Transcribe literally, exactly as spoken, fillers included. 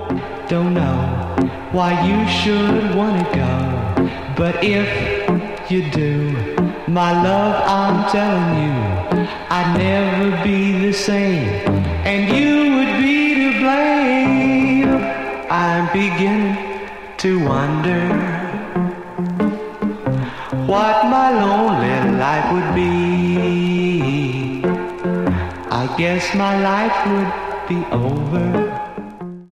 don't know why you should wanna go. But if you do, my love, I'm telling you, I'd never be the same, and you would be to blame. I'm beginning to wonder what my lonely life would be. I guess my life would be over